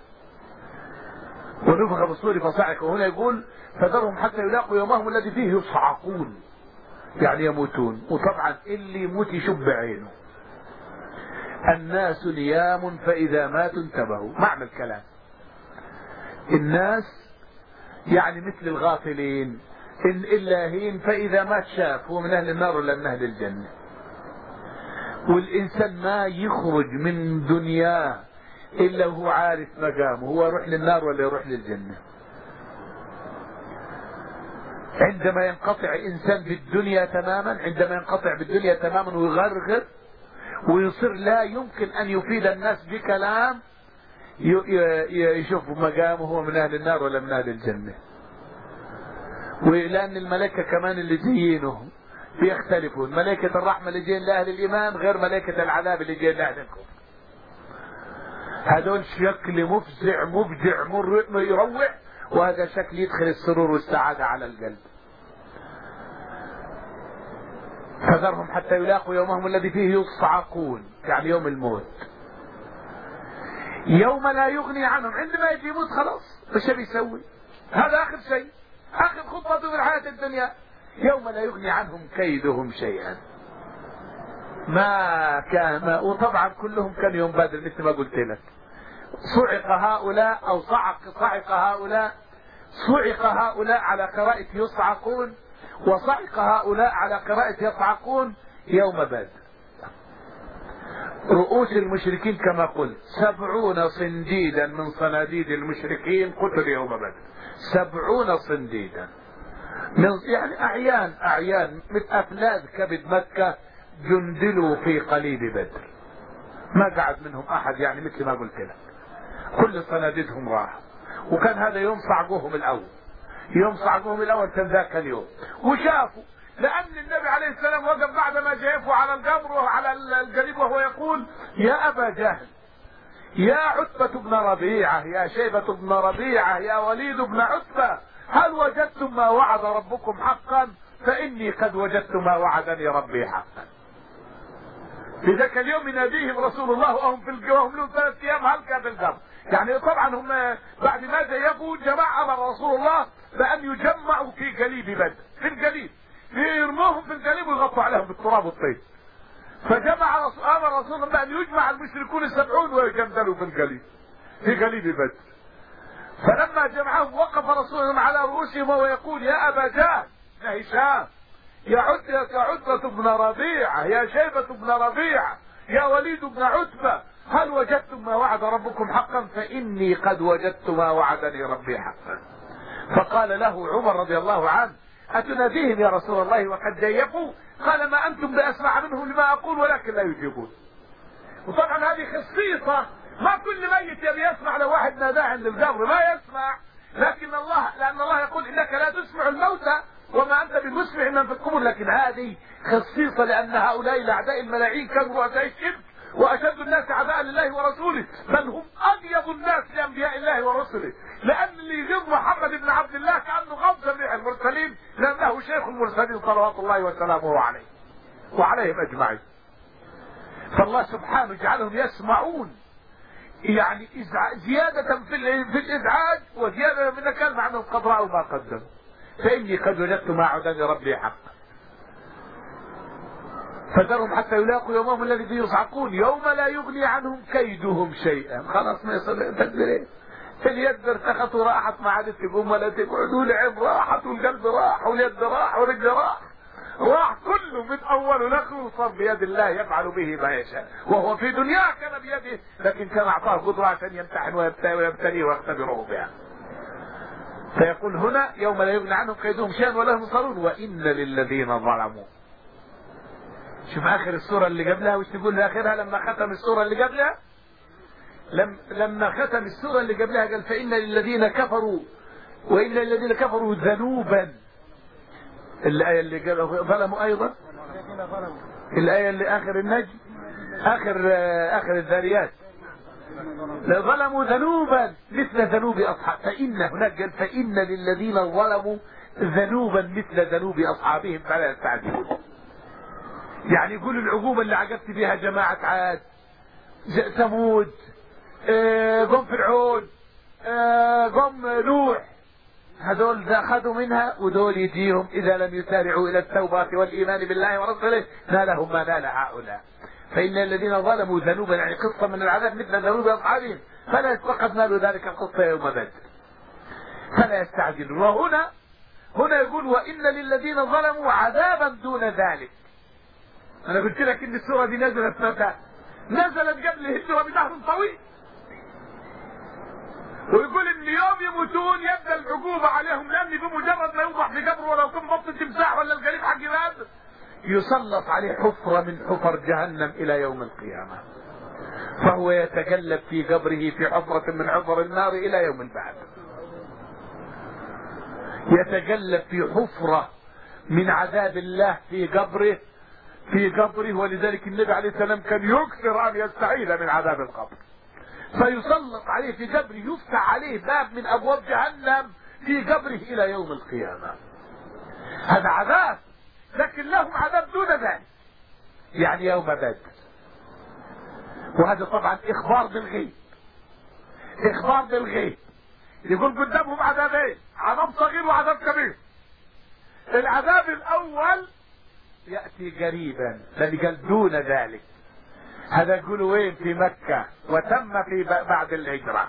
ونفخ بالصور فصعق، وهنا يقول فذرهم حتى يلاقوا يومهم الذي فيه يصعقون، يعني يموتون. وطبعا اللي يموت يشب عينه. الناس نيام فاذا ماتوا انتبهوا، معنى الكلام الناس يعني مثل الغافلين، إن اللاهين، فإذا مات شاف هو من أهل النار ولا من أهل الجنة. والإنسان ما يخرج من دنياه إلا وهو عارف مقامه، هو يروح للنار ولا يروح للجنة. عندما ينقطع إنسان بالدنيا تماما، عندما ينقطع بالدنيا تماما ويغرغر ويصير لا يمكن أن يفيد الناس بكلام، يشوف مقامه هو من أهل النار ولا من أهل الجنة. ولأن الملائكة كمان اللي جايينه بيختلفون، ملائكة الرحمة اللي جايين لأهل الإيمان غير ملائكة العذاب اللي جايين لأهل الكفر. هذول شكل مفزع مفجع مر يروع، وهذا شكل يدخل السرور والسعادة على القلب. فذرهم حتى يلاقوا يومهم الذي فيه يصعقون، يعني يوم الموت. يوم لا يغني عنهم، عندما يجي يموت خلاص ايش بيسوي؟ هذا اخر شيء، اخر خطوته في الحياة الدنيا. يوم لا يغني عنهم كيدهم شيئا. ما كان، وطبعا كلهم كان يوم بدر مثل ما قلت لك. صعق هؤلاء او صعق صعق هؤلاء، صعق هؤلاء على قراءة يصعقون، وصعق هؤلاء على قراءة يصعقون يوم بدر. رؤوس المشركين كما قلت سبعون صنديدا من صناديد المشركين قتل يوم بدر. سبعون صنديدا من يعني أعيان أعيان من أفلاذ كبد مكة جندلوا في قليب بدر، ما قعد منهم أحد، يعني مثل ما قلت لك كل صناديدهم راح. وكان هذا يوم صعقوهم الأول، يوم صعقوهم الأول كان ذاك اليوم. وشافوا لأن النبي عليه السلام وقف بعدما جاءوا على القبر وعلى القريب وهو يقول يا أبا جهل، يا عتبة بن ربيعة، يا شيبة بن ربيعة، يا وليد بن عتبة، هل وجدتم ما وعد ربكم حقا؟ فإني قد وجدت ما وعدني ربي حقا. في ذاك اليوم يناديهم رسول الله وهم في القوم لهم ثلاث أيام هلكا في القبر. يعني طبعا هم بعد ما جاءوا جماعة أمر رسول الله بأن يجمعوا في قليب بدر، في القليب يرموهم في القليب ويغطوا عليهم بالتراب والطين. فجمع رسول امر رسول الله بان يجمع المشركون السبعون ويجندلوا في القليب، في قليب بدر. فلما جمعهم وقف رسول الله على رؤوسهم وهو يقول يا ابا جهل، يا هشام، يا عتبة يا عتبة بن ربيعة، يا شيبة بن ربيعة، يا وليد بن عتبة، هل وجدتم ما وعد ربكم حقا؟ فاني قد وجدت ما وعدني ربي حقا. فقال له عمر رضي الله عنه أتناديهم يا رسول الله وقد جيفوا؟ قال ما أنتم بأسمع منهم لما أقول ولكن لا يجيبون. وطبعا هذه خصيصة، ما كل ميت يبي يسمع لو واحد ناداه عند القبر ما يسمع، لكن الله لأن الله يقول إنك لا تسمع الموتى وما أنت بمسمع من في القبور. لكن هذه خصيصة لأن هؤلاء الأعداء الملاعين كانوا رؤساء الشرك وأشد الناس عداء لله ورسوله، بل هم أطيب الناس لأنبياء الله ورسله. لأن اللي يجيب محمد بن عبد الله كأنه غض جميع المرسلين، لأنه شيخ المرسلين صلوات الله وسلامه عليه وعليهم أجمعين. فالله سبحانه جعلهم يسمعون، يعني زيادة في الإزعاج وزيادة من كان معنى قد رأوا ما قدم. فإني قد وجدت ما وعدني ربي حقا. فذرهم حتى يلاقوا يومهم الذي فيه يصعقون يوم لا يغني عنهم كيدهم شيئا. خلاص ما يصير تقدر ايه؟ اليد ارتخت وراحت ما عادت تقوم ولا تقعد، والعين راحت والقلب راح واليد راح ورجل راح، راح كله من اوله لاخره وصار بيد الله يفعل به ما يشاء. وهو في دنياه كان بيده، لكن كان اعطاه قدره عشان يمتحن ويبتليه ويختبره بها. فيقول هنا يوم لا يغني عنهم كيدهم شيئا ولا هم ينصرون وان للذين ظلموا. شوف اخر السوره اللي قبلها وش تقول اخرها لما ختم السوره اللي قبلها؟ لم لما ختم السوره اللي قبلها قال فان للذين كفروا وان للذين كفروا ذنوبا. الايه اللي قال ظلموا ايضا، الايه اللي اخر النجم، اخر اخر الذاريات ظلموا ذنوبا مثل ذنوب أصحاب فإن هناك قال فإن للذين ظلموا ذنوبا مثل ذنوب أصحابهم فلا يستعجلون. يعني يقول العقوبة اللي عقبت بها جماعة عاد ثمود قوم فرعون قوم نوح هذول اخذوا منها ودول يجيهم اذا لم يسارعوا الى التوبه والايمان بالله ورسوله نالهم ما نال هؤلاء. فان الذين ظلموا ذنوبا يعني قصه من العذاب مثل ذنوب اصحابهم فلا يستقد نالوا ذلك القصه يوم بدر فلا يستعجلون. وهنا هنا يقول وان للذين ظلموا عذابا دون ذلك. انا قلت لك ان السوره دي نزلت متى؟ نزلت قبل الهجره بشهر طويل. ويقول ان يوم يموتون يبدا العقوبه عليهم لان بمجرد ما يوضع في قبره ولو كان بطن تمساح ولا القريب حق باب يسلط عليه حفره من حفر جهنم الى يوم القيامه. فهو يتقلب في قبره في حفره من حفر النار الى يوم البعث. يتقلب في حفره من عذاب الله في قبره في قبره ولذلك النبي عليه السلام كان يكثر ان يستعيذ من عذاب القبر. فيسلط عليه في قبره يفتح عليه باب من ابواب جهنم في قبره الى يوم القيامه. هذا عذاب لكن لهم عذاب دون ذلك يعني يوم بدر. وهذا طبعا اخبار بالغيب اخبار بالغيب. يقول قدامهم عذابين عذاب صغير وعذاب كبير. العذاب الاول ياتي قريبا لان قال دون ذلك. هذا يقولوا وين؟ في مكة وتم في بعد الهجرة.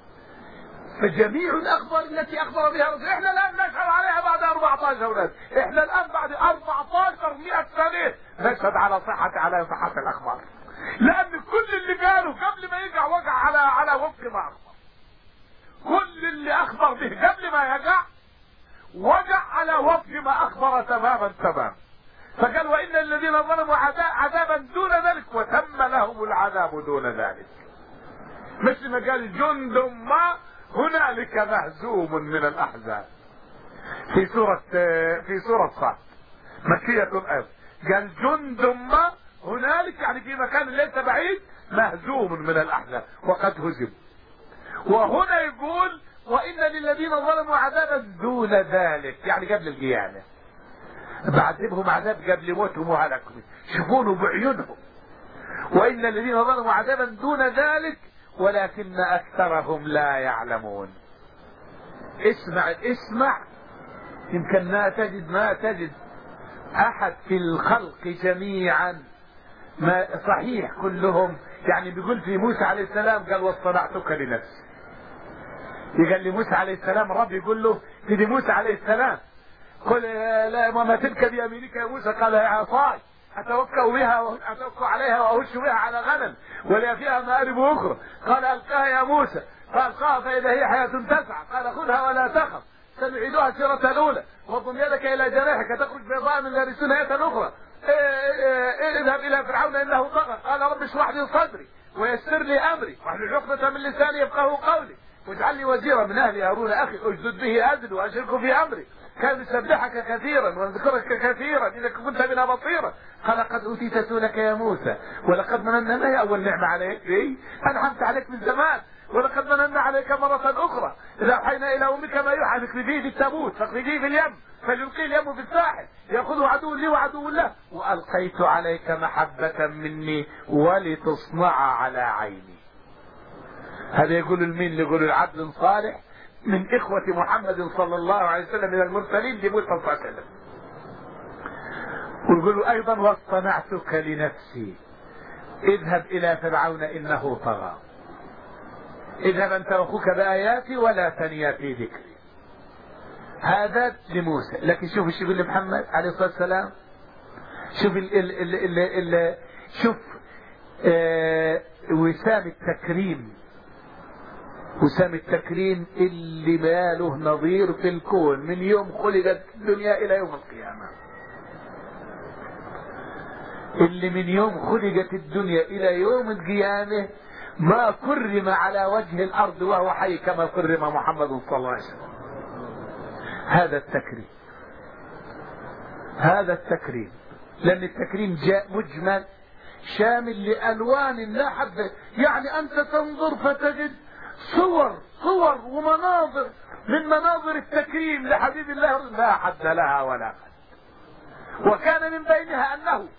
فجميع الأخبار التي أخبر بها الرسول احنا الآن نشهد عليها بعد أربعة عشر أولاد. احنا الآن بعد أربعة عشر مئة سنة نشهد على صحة على صحة الأخبار. لأن كل اللي قالوا قبل ما يقع وقع على على وفق ما أخبر. كل اللي أخبر به قبل ما يقع وقع على وفق ما أخبر تماما تماما. فقال وإن الذين ظلموا عذابا دون ذلك وتم لهم العذاب دون ذلك. مثل ما قال جند ما هنالك مهزوم من الأحزاب في سورة في سورة صاد مكية أيضا. قال جند ما هنالك يعني في مكان ليس بعيد مهزوم من الأحزاب وقد هزم. وهنا يقول وإن للذين ظلموا عذابا دون ذلك يعني قبل القيامة. بعذبهم عذاب قبل موتهم وهلكهم شوفونه بعيونهم. وإن الذين ظلموا عذابا دون ذلك ولكن أكثرهم لا يعلمون. اسمع اسمع يمكن ما تجد ما تجد أحد في الخلق جميعا ما صحيح كلهم يعني بيقول في موسى عليه السلام قال واصطنعتك لنفسي. قال لي موسى عليه السلام رب يقول له في موسى عليه السلام قل لا وما تلك بيمينك يا موسى قال يا عصاي اتوكا بها اتوكا عليها واهش بها على غنم ولا فيها مآرب اخرى. قال القاها يا موسى قال القاها فاذا هي حياه تسعى قال خذها ولا تخف سنعيدها السيره الاولى واضم يدك الى جناحك تخرج بيضاء من غير سنه اخرى اذهب الى فرعون انه طغى قال رب اشرح لي صدري ويسر لي امري واحلل عقدة من لساني يفقهوا قولي واجعل لي وزيرا من اهلي هارون اخي اشدد به ازري واشركه في امري كان يسبحك كثيرا ويذكرك كثيرا اذا كنت بنا بصيرا. قال قد اوتيت سؤلك يا موسى ولقد مننا ما هي اول نعمه عليك إيه؟ انعمت عليك من زمان ولقد مننا عليك مره اخرى اذا اوحينا الى امك ما يوحى اخرجيه في التابوت فاخرجيه في اليم فليلقيه اليم في الساحل ياخذه عدو لي وعدو له والقيت عليك محبه مني ولتصنع على عيني. هذا يقول المين؟ يقول العبد صالح من إخوة محمد صلى الله عليه وسلم من المرسلين لموسى صلى الله عليه وسلم. ويقولوا أيضا واصطنعتك لنفسي اذهب إلى فرعون إنه طغى اذهب أنت وأخوك بآياتي ولا تنيا في ذكري. هذا لموسى. لكن شوف ايش يقول لمحمد عليه الصلاة والسلام. شوف ال ال ال ال ال شوف آه وسام التكريم وسام التكريم اللي ما له نظير في الكون من يوم خلقت الدنيا الى يوم القيامة. اللي من يوم خلقت الدنيا الى يوم القيامة ما كرم على وجه الارض وهو حي كما كرم محمد صلى الله عليه وسلم. هذا التكريم هذا التكريم لان التكريم جاء مجمل. شامل لألوان لا حد، يعني أنت تنظر فتجد صور صور ومناظر من مناظر التكريم لحبيب الله لا حد لها ولا حد. وكان من بينها أنه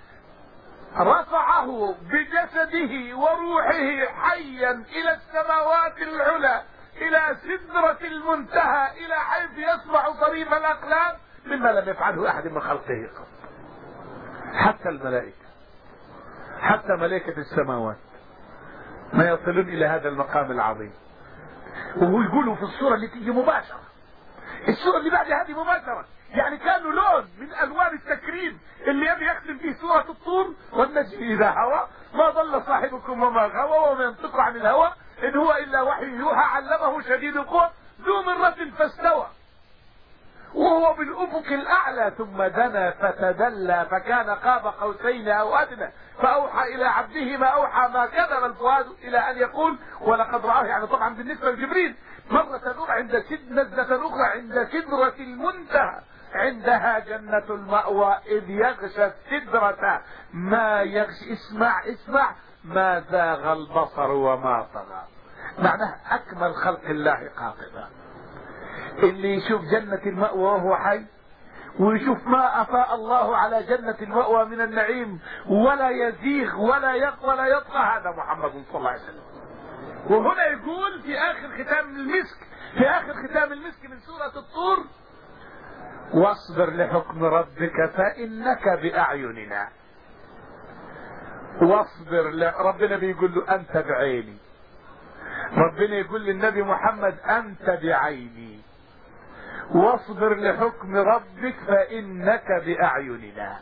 رفعه بجسده وروحه حيا إلى السماوات العلى، إلى سدرة المنتهى، إلى حيث يسمع طريف الأقلام مما لم يفعله أحد من خلقه قط، حتى الملائكة، حتى ملائكة السماوات ما يصلون إلى هذا المقام العظيم. وهو يقولوا في الصورة اللي تيجي مباشرة، الصورة اللي بعد هذه مباشرة، يعني كانوا لون من ألوان التكريم اللي يبي يختم فيه سورة الطور والنجم إذا هوى ما ضل صاحبكم وما غوى وما ينطق عن الهوى إن هو إلا وحي يوحى علمه شديد القوى ذو مرة فاستوى وهو بالأفق الأعلى ثم دنا فتدلى فكان قاب قوسين أو أدنى فأوحى إلى عبده ما أوحى ما كذب الفؤاد إلى أن يقول ولقد رآه. يعني طبعا بالنسبة لجبريل مرة أخرى عند سد نزلة أخرى عند سدرة المنتهى عندها جنة المأوى إذ يغشى السدرة ما يغشى. اسمع اسمع ما زاغ البصر وما طغى. معناه أكمل خلق الله قاطبة اللي يشوف جنة المأوى وهو حي ويشوف ما أفاء الله على جنة المأوى من النعيم ولا يزيغ ولا يقوى ولا يطغى، هذا محمد صلى الله عليه وسلم. وهنا يقول في آخر ختام المسك في آخر ختام المسك من سورة الطور واصبر لحكم ربك فإنك بأعيننا. واصبر ل... ربنا بيقول له أنت بعيني، ربنا يقول للنبي محمد أنت بعيني. واصبر لحكم ربك فإنك بأعيننا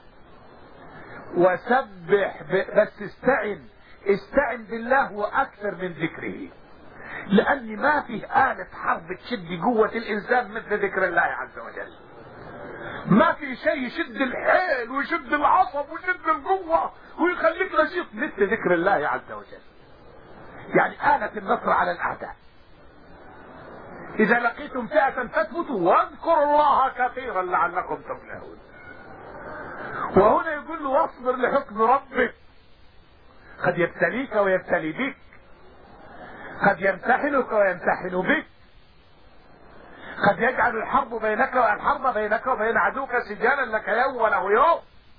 وسبح ب... بس استعن استعن بالله وأكثر من ذكره، لأن ما فيه آلة حرب تشد قوة الإنسان مثل ذكر الله عز وجل. ما في شيء يشد الحيل ويشد العصب ويشد القوة ويخليك نشيط مثل ذكر الله عز وجل. يعني آلة النصر على الأعداء. إذا لقيتم فئة فاثبتوا واذكروا الله كثيرا لعلكم تفلحون. وهنا يقول له واصبر لحكم ربك. قد يبتليك ويبتلي بك، قد يمتحنك ويمتحن بك، قد يجعل الحرب بينك والحرب بينك وبين عدوك سجالا لك يوم وله يوم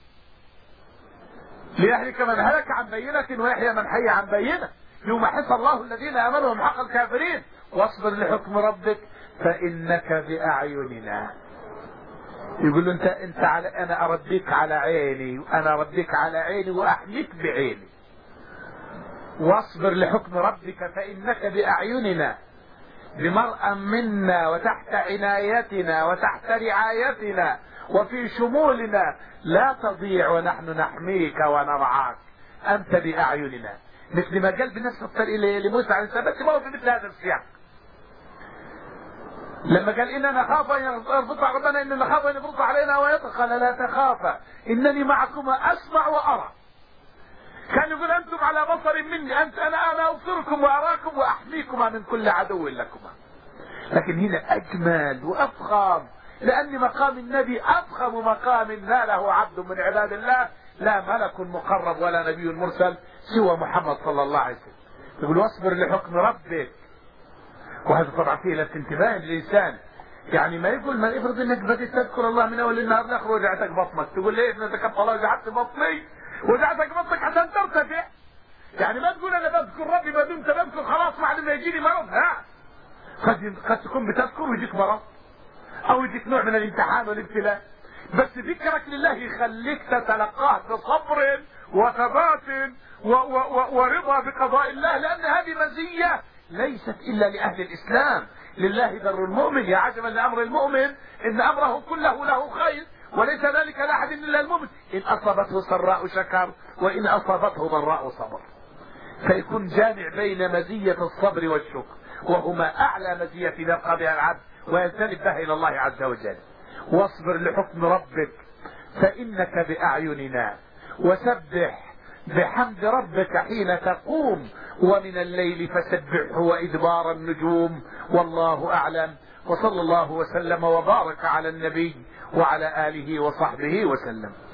ليهلك من هلك عن بينة ويحيى من حي عن بينة يوم حصى الله الذين امنوا ومحق الكافرين. واصبر لحكم ربك فانك باعيننا. يقول له انت انت على انا اربيك على عيني وانا اربيك على عيني واحميك بعيني. واصبر لحكم ربك فانك باعيننا بمرأى منا وتحت عنايتنا وتحت رعايتنا وفي شمولنا لا تضيع ونحن نحميك ونرعاك أنت بأعيننا. مثل ما قال بنفس الطريقة لموسى عليه السلام بس ما هو في مثل هذا السياق لما قال إننا نخاف أن يربط ربنا إننا نخاف أن يفرط علينا ويطغى قال لا تخافا إنني معكما أسمع وأرى. كان يقول أنتم على بصر مني أنت أنا أنا أبصركم وأراكم وأحميكما من كل عدو لكما. لكن هنا أجمل وأفخم لأن مقام النبي أفخم مقام ناله عبد من عباد الله لا ملك مقرب ولا نبي مرسل سوى محمد صلى الله عليه وسلم. يقول واصبر لحكم ربك. وهذا طبعا فيه الانتباه للإنسان. يعني ما يقول ما افرض انك بديت تذكر الله من اول النهار لاخره وجعتك بطنك تقول ليه ابنك الله وجعت بطني وجعتك بطنك عشان ترتفع. يعني ما تقول انا بذكر ربي ما دمت بذكر خلاص بعد ما يجيني مرض. ها قد قد تكون بتذكر ويجيك مرض او يجيك نوع من الامتحان والابتلاء بس ذكرك لله يخليك تتلقاه بصبر وثبات ورضا بقضاء الله لان هذه مزيه ليست الا لاهل الاسلام. لله در المؤمن يا عجبا لامر المؤمن ان امره كله له خير وليس ذلك لاحد الا المؤمن. ان اصابته سراء شكر وان اصابته ضراء صبر. فيكون جامع بين مزيه الصبر والشكر وهما اعلى مزيه يبقى بها العبد وينتمي بها الى الله عز وجل. واصبر لحكم ربك فانك باعيننا وسبح بحمد ربك حين تقوم ومن الليل فسبحه وإدبار النجوم والله أعلم. وصلى الله وسلم وبارك على النبي وعلى آله وصحبه وسلم.